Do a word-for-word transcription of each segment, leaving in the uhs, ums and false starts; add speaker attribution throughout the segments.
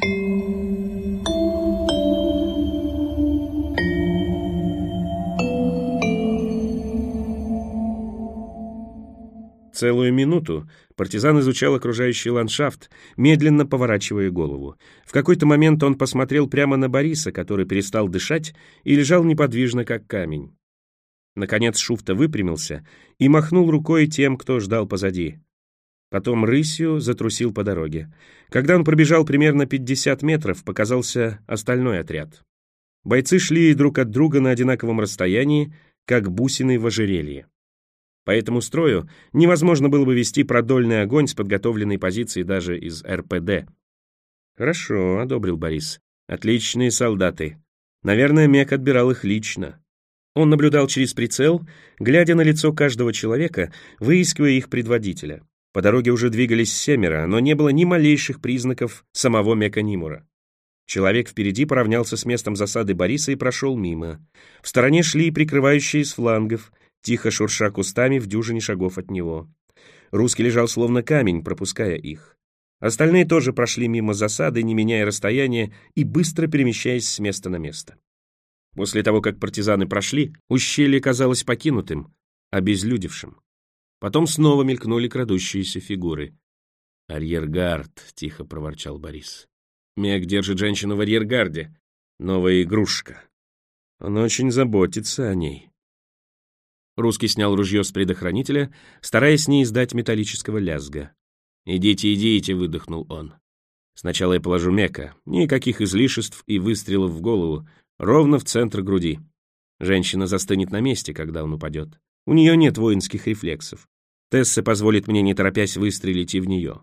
Speaker 1: Целую минуту партизан изучал окружающий ландшафт, медленно поворачивая голову. В какой-то момент он посмотрел прямо на Бориса, который перестал дышать и лежал неподвижно, как камень. Наконец Шуфта выпрямился и махнул рукой тем, кто ждал позади. Потом рысью затрусил по дороге. Когда он пробежал примерно пятьдесят метров, показался остальной отряд. Бойцы шли друг от друга на одинаковом расстоянии, как бусины в ожерелье. По этому строю невозможно было бы вести продольный огонь с подготовленной позиции даже из эр пэ дэ. «Хорошо», — одобрил Борис. «Отличные солдаты. Наверное, Мек отбирал их лично». Он наблюдал через прицел, глядя на лицо каждого человека, выискивая их предводителя. По дороге уже двигались семеро, но не было ни малейших признаков самого Мека Нимура. Человек впереди поравнялся с местом засады Бориса и прошел мимо. В стороне шли прикрывающие с флангов, тихо шурша кустами в дюжине шагов от него. Русский лежал словно камень, пропуская их. Остальные тоже прошли мимо засады, не меняя расстояния и быстро перемещаясь с места на место. После того, как партизаны прошли, ущелье казалось покинутым, обезлюдевшим. Потом снова мелькнули крадущиеся фигуры. «Арьергард», — тихо проворчал Борис. «Мек держит женщину в арьергарде. Новая игрушка. Он очень заботится о ней». Русский снял ружье с предохранителя, стараясь не издать металлического лязга. «Идите, идите», — выдохнул он. «Сначала я положу Мека. Никаких излишеств и выстрелов в голову. Ровно в центр груди. Женщина застынет на месте, когда он упадет. У нее нет воинских рефлексов. Тесса позволит мне, не торопясь, выстрелить и в нее.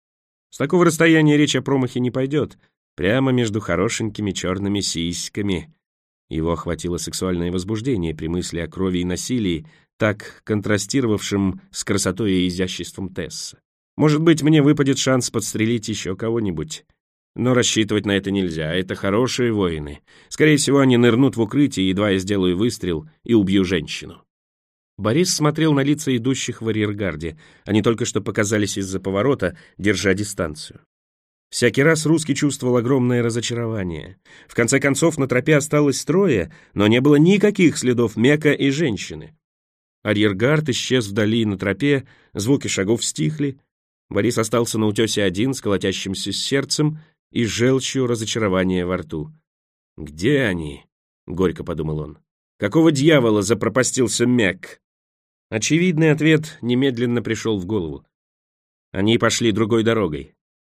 Speaker 1: С такого расстояния речь о промахе не пойдет. Прямо между хорошенькими черными сиськами». Его охватило сексуальное возбуждение при мысли о крови и насилии, так контрастировавшем с красотой и изяществом Тессы. Может быть, мне выпадет шанс подстрелить еще кого-нибудь. Но рассчитывать на это нельзя, это хорошие воины. Скорее всего, они нырнут в укрытие, едва я сделаю выстрел и убью женщину. Борис смотрел на лица идущих в арьергарде. Они только что показались из-за поворота, держа дистанцию. Всякий раз Русский чувствовал огромное разочарование. В конце концов, на тропе осталось трое, но не было никаких следов Мека и женщины. Арьергард исчез вдали на тропе, звуки шагов стихли. Борис остался на утесе один, с колотящимся сердцем и желчью разочарования во рту. «Где они?» — горько подумал он. «Какого дьявола запропастился Мек?» Очевидный ответ немедленно пришел в голову. Они пошли другой дорогой.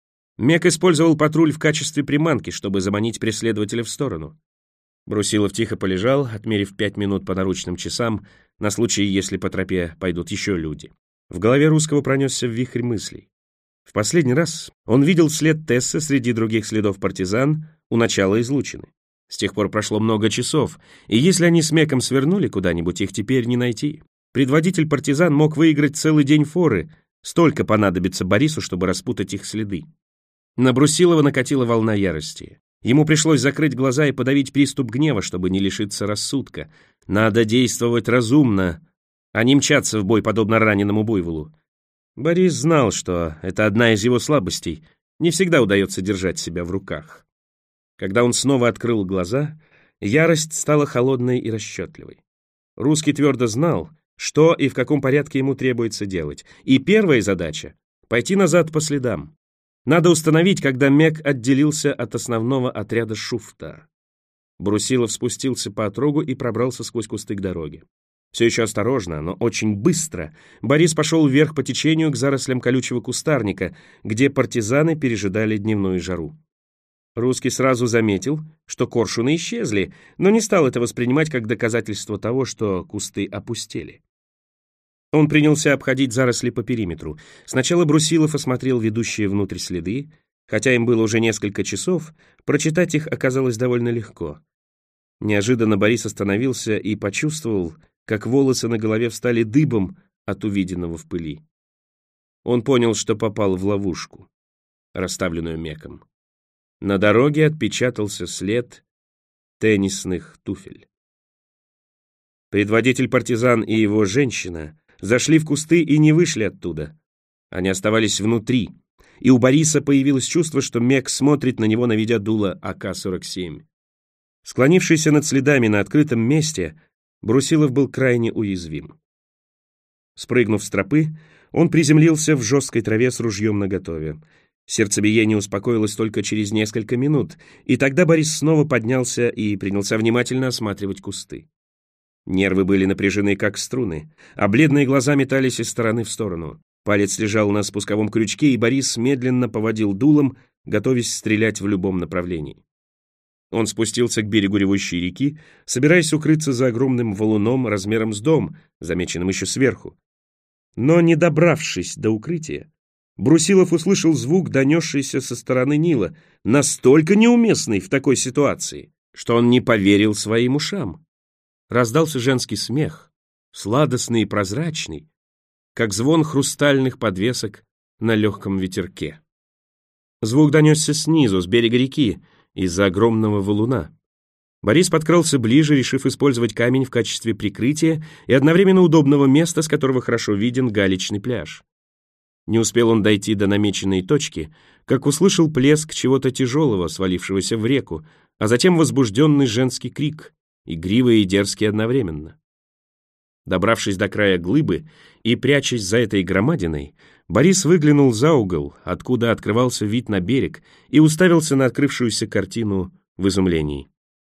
Speaker 1: Мек использовал патруль в качестве приманки, чтобы заманить преследователя в сторону. Брусилов тихо полежал, отмерив пять минут по наручным часам, на случай, если по тропе пойдут еще люди. В голове Русского пронесся вихрь мыслей. В последний раз он видел след Тессы среди других следов партизан у начала излучины. С тех пор прошло много часов, и если они с Меком свернули куда-нибудь, их теперь не найти. Предводитель партизан мог выиграть целый день форы, столько понадобится Борису, чтобы распутать их следы. На Брусилова накатила волна ярости. Ему пришлось закрыть глаза и подавить приступ гнева, чтобы не лишиться рассудка. Надо действовать разумно, а не мчаться в бой, подобно раненому буйволу. Борис знал, что это одна из его слабостей. Не всегда удается держать себя в руках. Когда он снова открыл глаза, ярость стала холодной и расчетливой. Русский твердо знал, что и в каком порядке ему требуется делать. И первая задача — пойти назад по следам. Надо установить, когда Мек отделился от основного отряда Шуфта. Брусилов спустился по отрогу и пробрался сквозь кусты к дороге. Все еще осторожно, но очень быстро Борис пошел вверх по течению к зарослям колючего кустарника, где партизаны пережидали дневную жару. Русский сразу заметил, что коршуны исчезли, но не стал это воспринимать как доказательство того, что кусты опустели. Он принялся обходить заросли по периметру. Сначала Брусилов осмотрел ведущие внутрь следы. Хотя им было уже несколько часов, прочитать их оказалось довольно легко. Неожиданно Борис остановился и почувствовал, как волосы на голове встали дыбом от увиденного в пыли. Он понял, что попал в ловушку, расставленную Меком. На дороге отпечатался след теннисных туфель. Предводитель партизан и его женщина зашли в кусты и не вышли оттуда. Они оставались внутри. и у Бориса появилось чувство, что Мек смотрит на него, наведя дуло А К сорок семь. Склонившийся над следами на открытом месте, Брусилов был крайне уязвим. Спрыгнув с тропы, он приземлился в жесткой траве с ружьем наготове. Сердцебиение успокоилось только через несколько минут, и тогда Борис снова поднялся и принялся внимательно осматривать кусты. Нервы были напряжены, как струны, а бледные глаза метались из стороны в сторону. Палец лежал на спусковом крючке, и Борис медленно поводил дулом, готовясь стрелять в любом направлении. Он спустился к берегу ревущей реки, собираясь укрыться за огромным валуном размером с дом, замеченным еще сверху. Но, не добравшись до укрытия, Брусилов услышал звук, донесшийся со стороны Нила, настолько неуместный в такой ситуации, что он не поверил своим ушам. Раздался женский смех, сладостный и прозрачный, как звон хрустальных подвесок на легком ветерке. Звук донесся снизу, с берега реки, из-за огромного валуна. Борис подкрался ближе, решив использовать камень в качестве прикрытия и одновременно удобного места, с которого хорошо виден галечный пляж. Не успел он дойти до намеченной точки, как услышал плеск чего-то тяжелого, свалившегося в реку, а затем возбужденный женский крик, игривый и дерзкий одновременно. Добравшись до края глыбы и прячась за этой громадиной, Борис выглянул за угол, откуда открывался вид на берег, и уставился на открывшуюся картину в изумлении.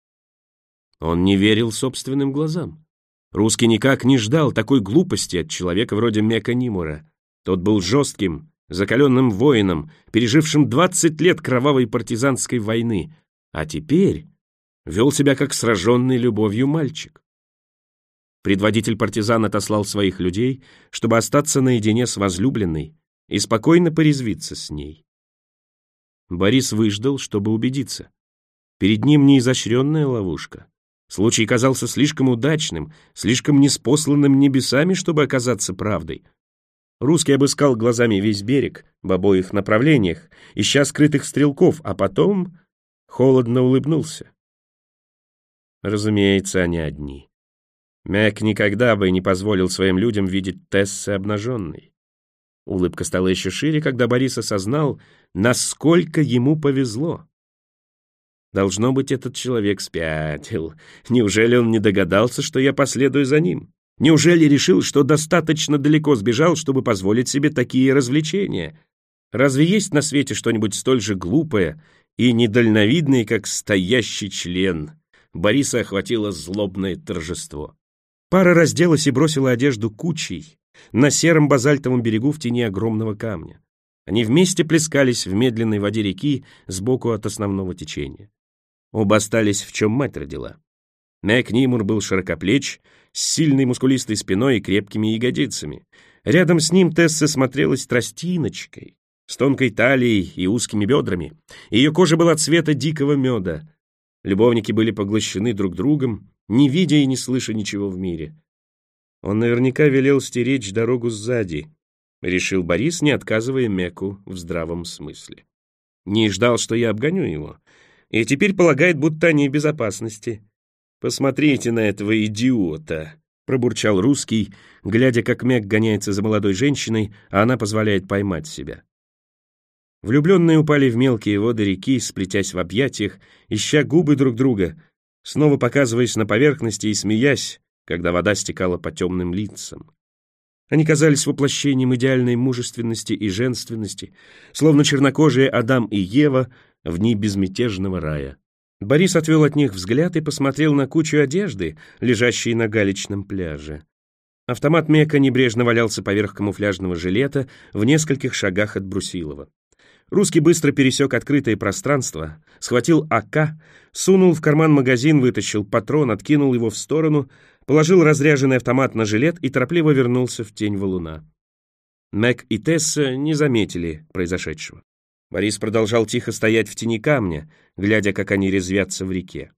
Speaker 1: Он не верил собственным глазам. Русский никак не ждал такой глупости от человека вроде Мека Нимура. Тот был жестким, закаленным воином, пережившим двадцать лет кровавой партизанской войны, а теперь вел себя как сраженный любовью мальчик. Предводитель партизан отослал своих людей, чтобы остаться наедине с возлюбленной и спокойно порезвиться с ней. Борис выждал, чтобы убедиться. Перед ним неизощренная ловушка. Случай казался слишком удачным, слишком неспосланным небесами, чтобы оказаться правдой. Русский обыскал глазами весь берег в обоих направлениях, ища скрытых стрелков, а потом холодно улыбнулся. Разумеется, они одни. Мек никогда бы не позволил своим людям видеть Тессы обнаженной. Улыбка стала еще шире, когда Борис осознал, насколько ему повезло. Должно быть, этот человек спятил. Неужели он не догадался, что я последую за ним? Неужели решил, что достаточно далеко сбежал, чтобы позволить себе такие развлечения? Разве есть на свете что-нибудь столь же глупое и недальновидное, как стоящий член? Бориса охватило злобное торжество. Пара разделась и бросила одежду кучей на сером базальтовом берегу в тени огромного камня. Они вместе плескались в медленной воде реки сбоку от основного течения. Оба остались, в чем мать родила. Мек Нимур был широкоплеч, с сильной мускулистой спиной и крепкими ягодицами. Рядом с ним Тесса смотрелась тростиночкой, с тонкой талией и узкими бедрами. Ее кожа была цвета дикого меда. Любовники были поглощены друг другом, не видя и не слыша ничего в мире. Он наверняка велел стеречь дорогу сзади, решил Борис, не отказывая Меку в здравом смысле. Не ждал, что я обгоню его, и теперь полагает, будто они в безопасности. «Посмотрите на этого идиота!» — пробурчал русский, глядя, как Мек гоняется за молодой женщиной, а она позволяет поймать себя. Влюбленные упали в мелкие воды реки, сплетясь в объятиях, ища губы друг друга, снова показываясь на поверхности и смеясь, когда вода стекала по темным лицам. Они казались воплощением идеальной мужественности и женственности, словно чернокожие Адам и Ева в дни безмятежного рая. Борис отвел от них взгляд и посмотрел на кучу одежды, лежащей на галечном пляже. Автомат Мека небрежно валялся поверх камуфляжного жилета в нескольких шагах от Брусилова. Русский быстро пересек открытое пространство, схватил А К, сунул в карман магазин, вытащил патрон, откинул его в сторону, положил разряженный автомат на жилет и торопливо вернулся в тень валуна. Мек и Тесса не заметили произошедшего. Борис продолжал тихо стоять в тени камня, глядя, как они резвятся в реке.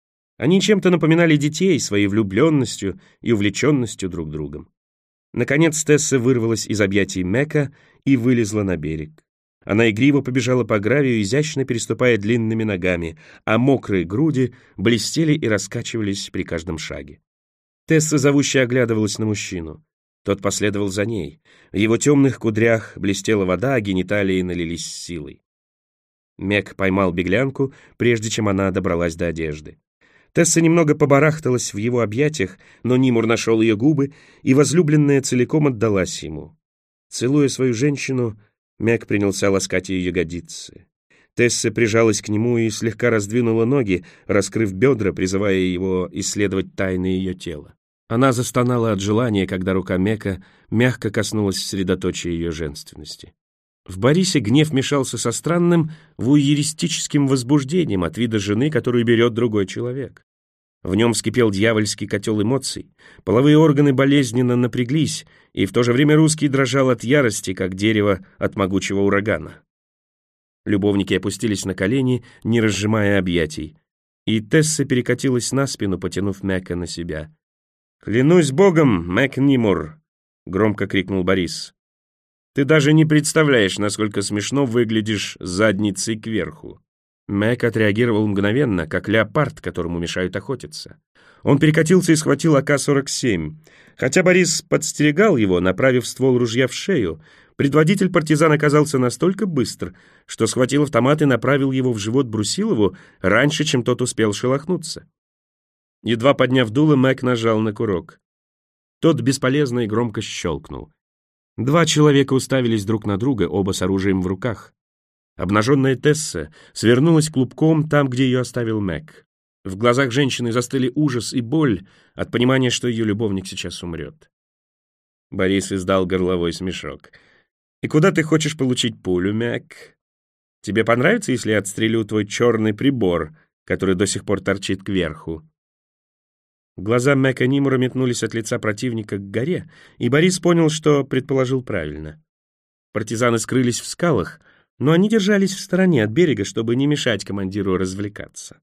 Speaker 1: Они чем-то напоминали детей своей влюбленностью и увлеченностью друг другом. Наконец Тесса вырвалась из объятий Мека и вылезла на берег. Она игриво побежала по гравию, изящно переступая длинными ногами, а мокрые груди блестели и раскачивались при каждом шаге. Тесса зовуще оглядывалась на мужчину. Тот последовал за ней. В его темных кудрях блестела вода, а гениталии налились силой. Мэг поймал беглянку, прежде чем она добралась до одежды. Тесса немного побарахталась в его объятиях, но Нимур нашел ее губы, и возлюбленная целиком отдалась ему. Целуя свою женщину, Мэг принялся ласкать ее ягодицы. Тесса прижалась к нему и слегка раздвинула ноги, раскрыв бедра, призывая его исследовать тайны ее тела. Она застонала от желания, когда рука Мэка мягко коснулась средоточия ее женственности. В Борисе гнев мешался со странным вуйеристическим возбуждением от вида жены, которую берет другой человек. В нем вскипел дьявольский котел эмоций, половые органы болезненно напряглись, и в то же время русский дрожал от ярости, как дерево от могучего урагана. Любовники опустились на колени, не разжимая объятий, и Тесса перекатилась на спину, потянув Мэка на себя. «Клянусь богом, Мэг Нимур!» — громко крикнул Борис. «Ты даже не представляешь, насколько смешно выглядишь задницей кверху». Мэг отреагировал мгновенно, как леопард, которому мешают охотиться. Он перекатился и схватил а ка сорок семь. Хотя Борис подстерегал его, направив ствол ружья в шею, предводитель партизан оказался настолько быстр, что схватил автомат и направил его в живот Брусилову раньше, чем тот успел шелохнуться. Едва подняв дуло, Мэг нажал на курок. Тот бесполезно и громко щелкнул. Два человека уставились друг на друга, оба с оружием в руках. Обнаженная Тесса свернулась клубком там, где ее оставил Мэг. В глазах женщины застыли ужас и боль от понимания, что ее любовник сейчас умрет. Борис издал горловой смешок. «И куда ты хочешь получить пулю, Мэг? Тебе понравится, если я отстрелю твой черный прибор, который до сих пор торчит кверху?» Глаза Мэка Нимура метнулись от лица противника к горе, и Борис понял, что предположил правильно. Партизаны скрылись в скалах, но они держались в стороне от берега, чтобы не мешать командиру развлекаться.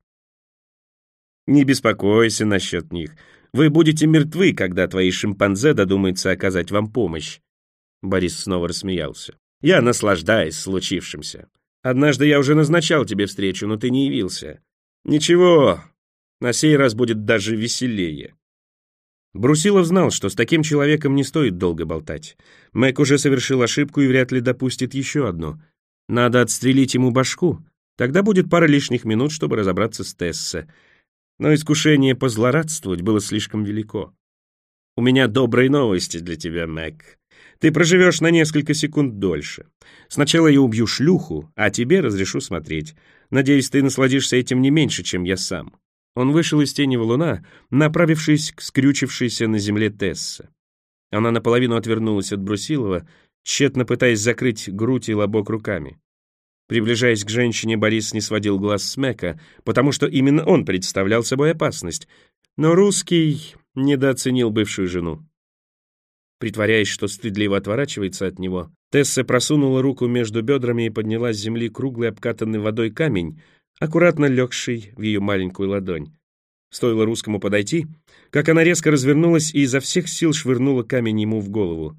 Speaker 1: «Не беспокойся насчет них. Вы будете мертвы, когда твои шимпанзе додумаются оказать вам помощь». Борис снова рассмеялся. «Я наслаждаюсь случившимся. Однажды я уже назначал тебе встречу, но ты не явился. Ничего, на сей раз будет даже веселее». Брусилов знал, что с таким человеком не стоит долго болтать. Мэг уже совершил ошибку и вряд ли допустит еще одну. Надо отстрелить ему башку, тогда будет пара лишних минут, чтобы разобраться с Тессе. Но искушение позлорадствовать было слишком велико. «У меня добрые новости для тебя, Мэг. Ты проживешь на несколько секунд дольше. Сначала я убью шлюху, а тебе разрешу смотреть. Надеюсь, ты насладишься этим не меньше, чем я сам». Он вышел из тени валуна, направившись к скрючившейся на земле Тессе. Она наполовину отвернулась от Брусилова, тщетно пытаясь закрыть грудь и лобок руками. Приближаясь к женщине, Борис не сводил глаз с Мэка, потому что именно он представлял собой опасность. Но русский недооценил бывшую жену. Притворяясь, что стыдливо отворачивается от него, Тесса просунула руку между бедрами и подняла с земли круглый обкатанный водой камень, аккуратно легший в ее маленькую ладонь. Стоило русскому подойти, как она резко развернулась и изо всех сил швырнула камень ему в голову.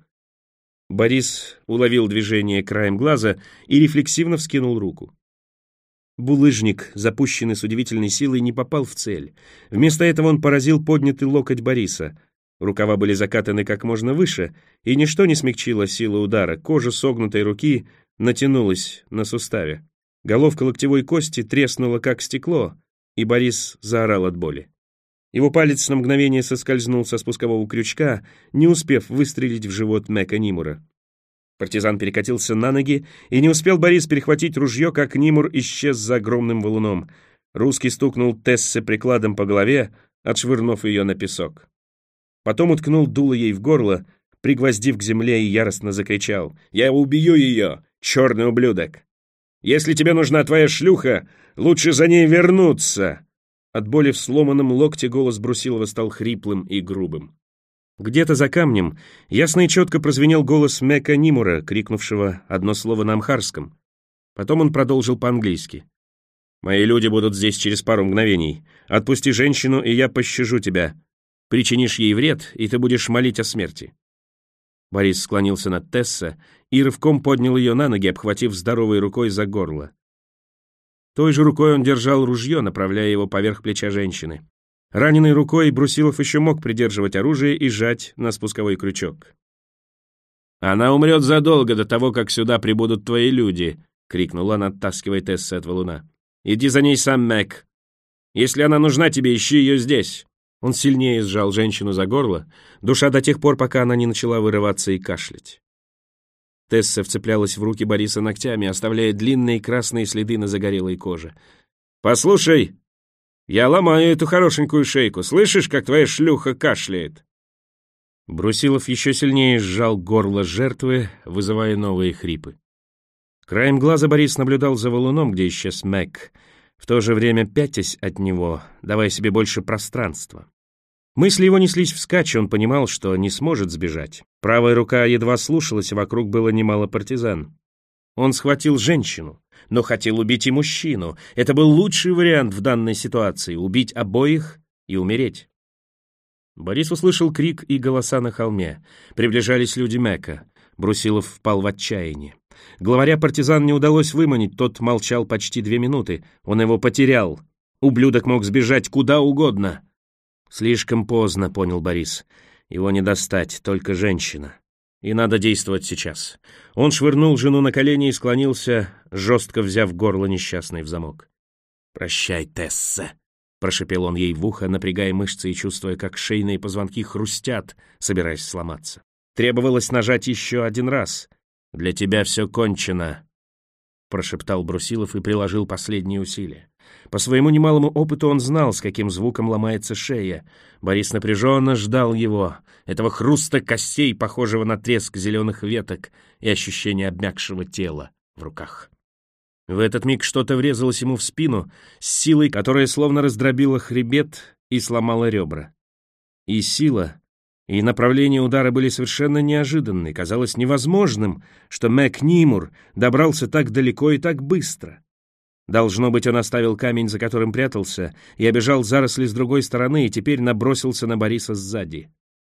Speaker 1: Борис уловил движение краем глаза и рефлексивно вскинул руку. Булыжник, запущенный с удивительной силой, не попал в цель. Вместо этого он поразил поднятый локоть Бориса. Рукава были закатаны как можно выше, и ничто не смягчило силу удара. Кожа согнутой руки натянулась на суставе. Головка локтевой кости треснула, как стекло, и Борис заорал от боли. Его палец на мгновение соскользнул со спускового крючка, не успев выстрелить в живот Мэка Нимура. Партизан перекатился на ноги, и не успел Борис перехватить ружье, как Нимур исчез за огромным валуном. Русский стукнул Тессе прикладом по голове, отшвырнув ее на песок. Потом уткнул дуло ей в горло, пригвоздив к земле, и яростно закричал: «Я убью ее, черный ублюдок! Если тебе нужна твоя шлюха, лучше за ней вернуться!» От боли в сломанном локте голос Брусилова стал хриплым и грубым. Где-то за камнем ясно и четко прозвенел голос Мэка Нимура, крикнувшего одно слово на амхарском. Потом он продолжил по-английски. «Мои люди будут здесь через пару мгновений. Отпусти женщину, и я пощажу тебя. Причинишь ей вред, и ты будешь молить о смерти». Борис склонился над Тесса и рывком поднял ее на ноги, обхватив здоровой рукой за горло. Той же рукой он держал ружье, направляя его поверх плеча женщины. Раненой рукой Брусилов еще мог придерживать оружие и жать на спусковой крючок. «Она умрет задолго до того, как сюда прибудут твои люди», — крикнул он, оттаскивая Тесса от валуна. «Иди за ней сам, Мэг. Если она нужна тебе, ищи ее здесь». Он сильнее сжал женщину за горло, душа до тех пор, пока она не начала вырываться и кашлять. Тесса вцеплялась в руки Бориса ногтями, оставляя длинные красные следы на загорелой коже. «Послушай, я ломаю эту хорошенькую шейку. Слышишь, как твоя шлюха кашляет?» Брусилов еще сильнее сжал горло жертвы, вызывая новые хрипы. Краем глаза Борис наблюдал за валуном, где исчез Мэг, в то же время пятясь от него, давая себе больше пространства. Мысли его неслись вскачь, он понимал, что не сможет сбежать. Правая рука едва слушалась, вокруг было немало партизан. Он схватил женщину, но хотел убить и мужчину. Это был лучший вариант в данной ситуации — убить обоих и умереть. Борис услышал крик и голоса на холме. Приближались люди Мэка. Брусилов впал в отчаяние. Главаря партизан не удалось выманить, тот молчал почти две минуты. Он его потерял. Ублюдок мог сбежать куда угодно. Слишком поздно, понял Борис. Его не достать, только женщина. И надо действовать сейчас. Он швырнул жену на колени и склонился, жестко взяв горло несчастной в замок. «Прощай, Тесса», — прошепел он ей в ухо, напрягая мышцы и чувствуя, как шейные позвонки хрустят, собираясь сломаться. Требовалось нажать еще один раз. «Для тебя все кончено», — прошептал Брусилов и приложил последние усилия. По своему немалому опыту он знал, с каким звуком ломается шея. Борис напряженно ждал его, этого хруста костей, похожего на треск зеленых веток, и ощущение обмякшего тела в руках. В этот миг что-то врезалось ему в спину с силой, которая словно раздробила хребет и сломала ребра. И сила, и направление удара были совершенно неожиданны. Казалось невозможным, что Мэг Нимур добрался так далеко и так быстро. Должно быть, он оставил камень, за которым прятался, и обежал заросли с другой стороны, и теперь набросился на Бориса сзади.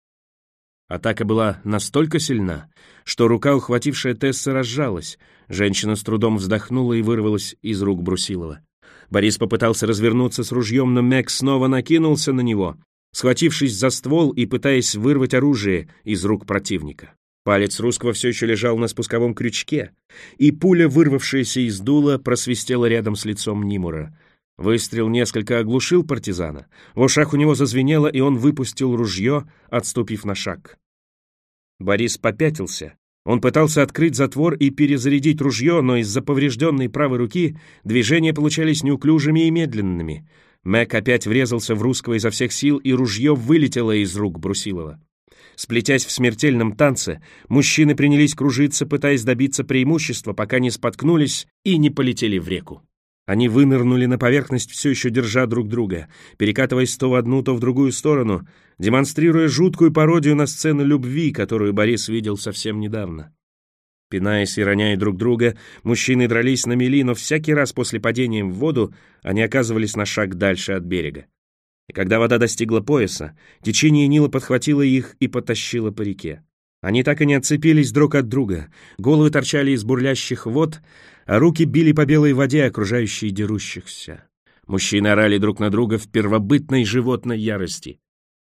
Speaker 1: Атака была настолько сильна, что рука, ухватившая Тесса, разжалась. Женщина с трудом вздохнула и вырвалась из рук Брусилова. Борис попытался развернуться с ружьем, но Мэг снова накинулся на него, схватившись за ствол и пытаясь вырвать оружие из рук противника. Палец русского все еще лежал на спусковом крючке, и пуля, вырвавшаяся из дула, просвистела рядом с лицом Нимура. Выстрел несколько оглушил партизана. В ушах у него зазвенело, и он выпустил ружье, отступив на шаг. Борис попятился. Он пытался открыть затвор и перезарядить ружье, но из-за поврежденной правой руки движения получались неуклюжими и медленными. Мэг опять врезался в русского изо всех сил, и ружье вылетело из рук Брусилова. Сплетясь в смертельном танце, мужчины принялись кружиться, пытаясь добиться преимущества, пока не споткнулись и не полетели в реку. Они вынырнули на поверхность, все еще держа друг друга, перекатываясь то в одну, то в другую сторону, демонстрируя жуткую пародию на сцену любви, которую Борис видел совсем недавно. Пинаясь и роняя друг друга, мужчины дрались на мели, но всякий раз после падения в воду они оказывались на шаг дальше от берега. И когда вода достигла пояса, течение Нила подхватило их и потащило по реке. Они так и не отцепились друг от друга, головы торчали из бурлящих вод, а руки били по белой воде, окружающей дерущихся. Мужчины орали друг на друга в первобытной животной ярости.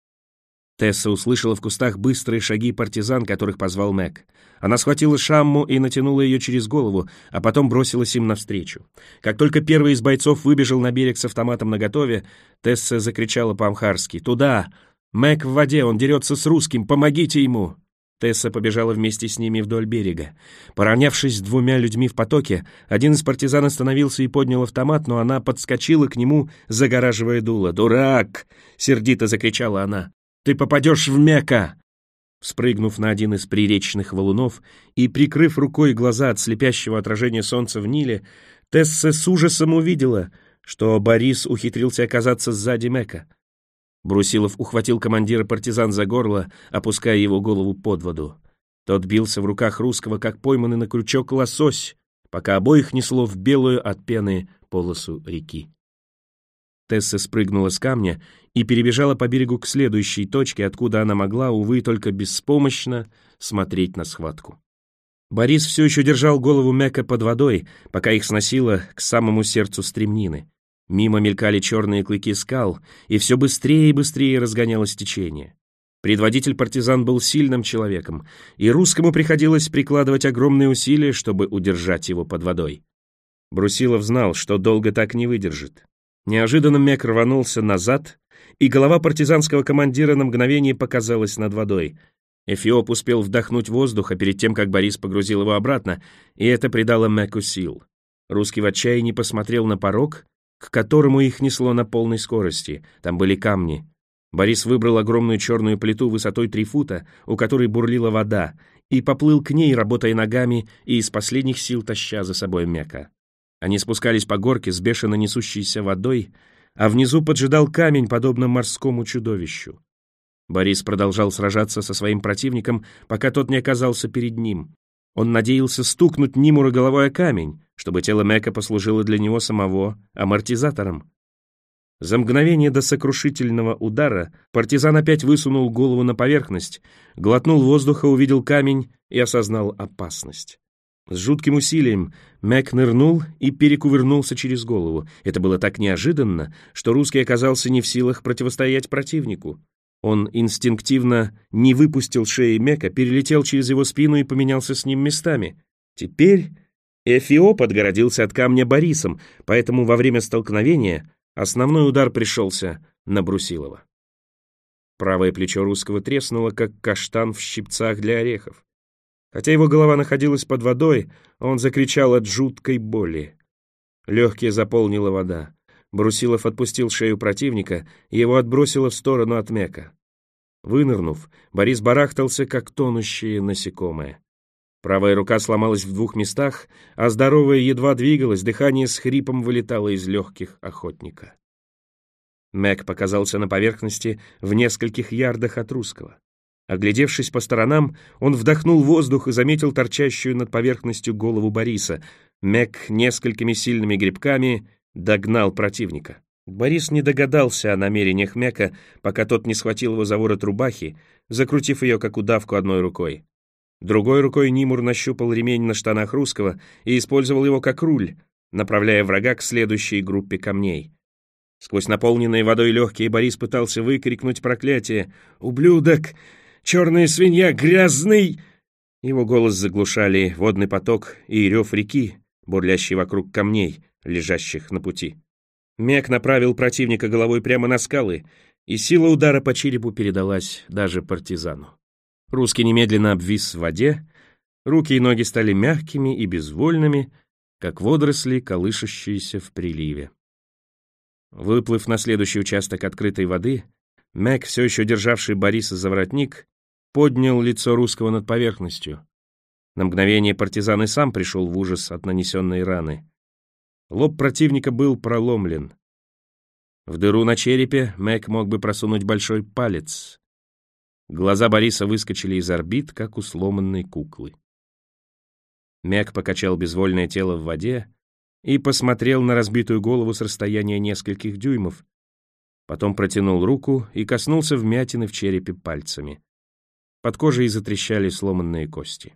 Speaker 1: Тесса услышала в кустах быстрые шаги партизан, которых позвал Мэг. Она схватила шамму и натянула ее через голову, а потом бросилась им навстречу. Как только первый из бойцов выбежал на берег с автоматом наготове, Тесса закричала по-амхарски: «Туда! Мэг в воде, он дерется с русским, помогите ему!» Тесса побежала вместе с ними вдоль берега. Поравнявшись с двумя людьми в потоке, один из партизан остановился и поднял автомат, но она подскочила к нему, загораживая дуло. «Дурак!» — сердито закричала она. «Ты попадешь в Мека!» Спрыгнув на один из приречных валунов и прикрыв рукой глаза от слепящего отражения солнца в Ниле, Тесса с ужасом увидела, что Борис ухитрился оказаться сзади Мека. Брусилов ухватил командира партизан за горло, опуская его голову под воду. Тот бился в руках русского, как пойманный на крючок лосось, пока обоих несло в белую от пены полосу реки. Тесса спрыгнула с камня и перебежала по берегу к следующей точке, откуда она могла, увы, только беспомощно смотреть на схватку. Борис все еще держал голову Мека под водой, пока их сносило к самому сердцу стремнины. Мимо мелькали черные клыки скал, и все быстрее и быстрее разгонялось течение. Предводитель партизан был сильным человеком, и русскому приходилось прикладывать огромные усилия, чтобы удержать его под водой. Брусилов знал, что долго так не выдержит. Неожиданно Мек рванулся назад, и голова партизанского командира на мгновение показалась над водой. Эфиоп успел вдохнуть воздуха перед тем, как Борис погрузил его обратно, и это придало Меку сил. Русский в отчаянии посмотрел на порог, к которому их несло на полной скорости. Там были камни. Борис выбрал огромную черную плиту высотой три фута, у которой бурлила вода, и поплыл к ней, работая ногами и из последних сил таща за собой Мека. Они спускались по горке с бешено несущейся водой, а внизу поджидал камень, подобно морскому чудовищу. Борис продолжал сражаться со своим противником, пока тот не оказался перед ним. Он надеялся стукнуть Нимура головой о камень, чтобы тело Мека послужило для него самого амортизатором. За мгновение до сокрушительного удара партизан опять высунул голову на поверхность, глотнул воздуха, увидел камень и осознал опасность. С жутким усилием Мек нырнул и перекувырнулся через голову. Это было так неожиданно, что русский оказался не в силах противостоять противнику. Он инстинктивно не выпустил шеи Мека, перелетел через его спину и поменялся с ним местами. Теперь Эфиоп отгородился от камня Борисом, поэтому во время столкновения основной удар пришелся на Брусилова. Правое плечо русского треснуло, как каштан в щипцах для орехов. Хотя его голова находилась под водой, он закричал от жуткой боли. Легкие заполнила вода. Брусилов отпустил шею противника, и его отбросило в сторону от Мека. Вынырнув, Борис барахтался, как тонущее насекомое. Правая рука сломалась в двух местах, а здоровая едва двигалась, дыхание с хрипом вылетало из легких охотника. Мек показался на поверхности в нескольких ярдах от русского. Оглядевшись по сторонам, он вдохнул воздух и заметил торчащую над поверхностью голову Бориса. Мек несколькими сильными грибками догнал противника. Борис не догадался о намерениях Мека, пока тот не схватил его за ворот рубахи, закрутив ее как удавку одной рукой. Другой рукой Нимур нащупал ремень на штанах русского и использовал его как руль, направляя врага к следующей группе камней. Сквозь наполненные водой легкие Борис пытался выкрикнуть проклятие: «Ублюдок! Черная свинья! Грязный!» Его голос заглушали водный поток и рев реки, бурлящий вокруг камней, лежащих на пути. Мек направил противника головой прямо на скалы, и сила удара по черепу передалась даже партизану. Русский немедленно обвис в воде, руки и ноги стали мягкими и безвольными, как водоросли, колышущиеся в приливе. Выплыв на следующий участок открытой воды, Мек, все еще державший Бориса за воротник, поднял лицо русского над поверхностью. На мгновение партизан и сам пришел в ужас от нанесенной раны. Лоб противника был проломлен. В дыру на черепе Мек мог бы просунуть большой палец. Глаза Бориса выскочили из орбит, как у сломанной куклы. Мек покачал безвольное тело в воде и посмотрел на разбитую голову с расстояния нескольких дюймов. Потом протянул руку и коснулся вмятины в черепе пальцами. Под кожей затрещали сломанные кости.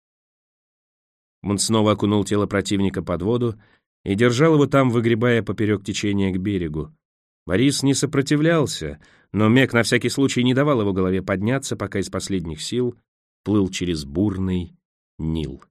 Speaker 1: Он снова окунул тело противника под воду и держал его там, выгребая поперек течения к берегу. Борис не сопротивлялся, но Мек на всякий случай не давал его голове подняться, пока из последних сил плыл через бурный Нил.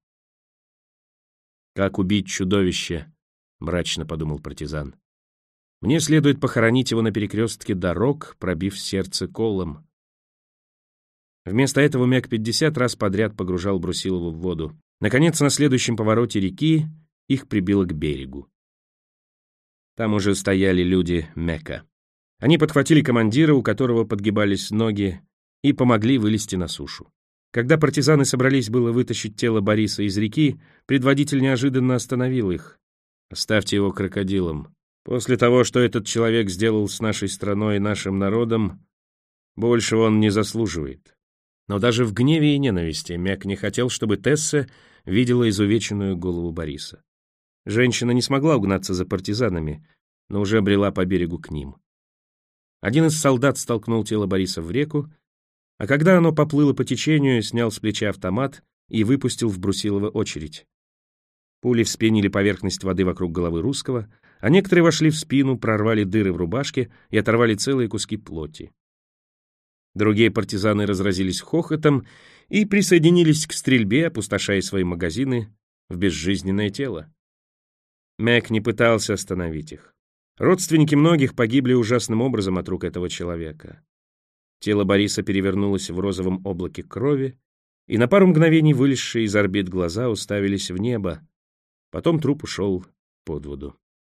Speaker 1: «Как убить чудовище?» — мрачно подумал партизан. «Мне следует похоронить его на перекрестке дорог, пробив сердце колом». Вместо этого Мек пятьдесят раз подряд погружал Брусилову в воду. Наконец, на следующем повороте реки их прибило к берегу. Там уже стояли люди Мека. Они подхватили командира, у которого подгибались ноги, и помогли вылезти на сушу. Когда партизаны собрались было вытащить тело Бориса из реки, предводитель неожиданно остановил их. «Оставьте его крокодилом. После того, что этот человек сделал с нашей страной и нашим народом, большего он не заслуживает». Но даже в гневе и ненависти Мек не хотел, чтобы Тесса видела изувеченную голову Бориса. Женщина не смогла угнаться за партизанами, но уже брела по берегу к ним. Один из солдат столкнул тело Бориса в реку, а когда оно поплыло по течению, снял с плеча автомат и выпустил в Брусилова очередь. Пули вспенили поверхность воды вокруг головы русского, а некоторые вошли в спину, прорвали дыры в рубашке и оторвали целые куски плоти. Другие партизаны разразились хохотом и присоединились к стрельбе, опустошая свои магазины в безжизненное тело. Мэг не пытался остановить их. Родственники многих погибли ужасным образом от рук этого человека. Тело Бориса перевернулось в розовом облаке крови, и на пару мгновений вылезшие из орбит глаза уставились в небо. Потом труп ушел под воду.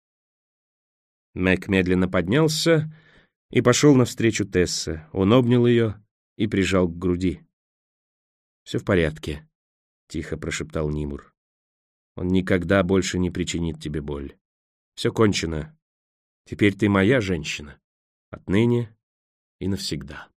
Speaker 1: Мэг медленно поднялся и пошел навстречу Тессе. Он обнял ее и прижал к груди. «Все в порядке», — тихо прошептал Нимур. «Он никогда больше не причинит тебе боль. Все кончено. Теперь ты моя женщина. Отныне и навсегда».